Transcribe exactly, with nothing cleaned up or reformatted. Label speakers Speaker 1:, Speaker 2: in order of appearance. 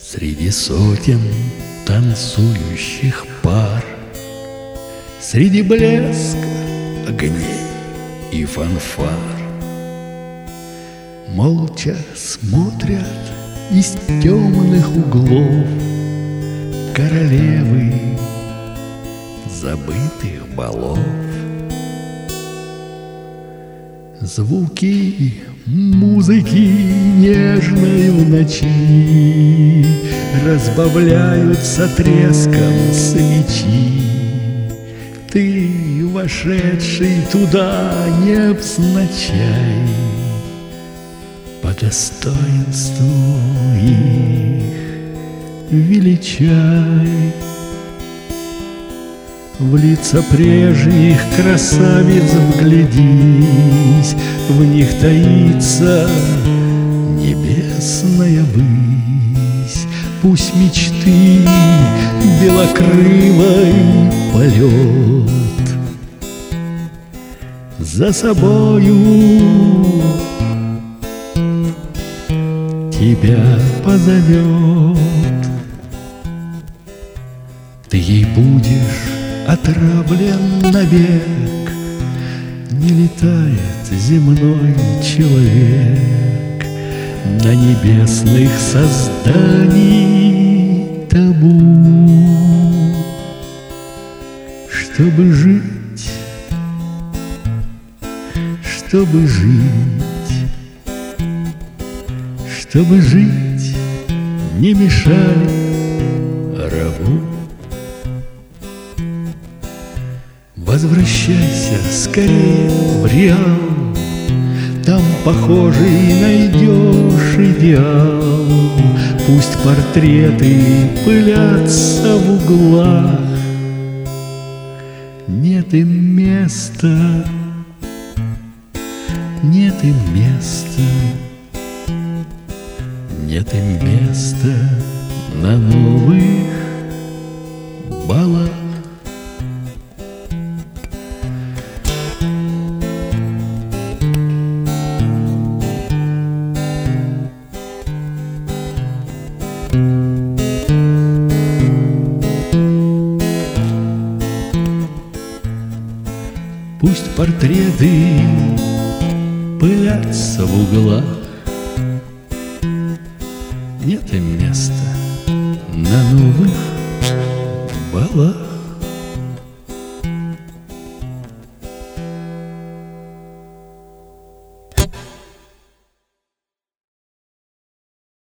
Speaker 1: Среди сотен танцующих пар, среди блеска огней и фанфар, молча смотрят из темных углов королевы забытых балов. Звуки музыки нежной в ночи разбавляются треском свечи. Ты, вошедший туда невзначай, по достоинству их величай. В лица прежних красавиц вглядись, в них таится небесная высь. Пусть мечты белокрылой полет за собою тебя позовет. Ты ей будешь отравлен навек, не летает земной человек на небесных созданий табу. Чтобы жить, чтобы жить, чтобы жить, не мешали рабу. Возвращайся скорее в реал, там похожий найдешь идеал. Пусть портреты пылятся в углах, нет им места, нет им места, нет им места на новых балах. Пусть портреты пылятся в углах, нет им места на новых балах.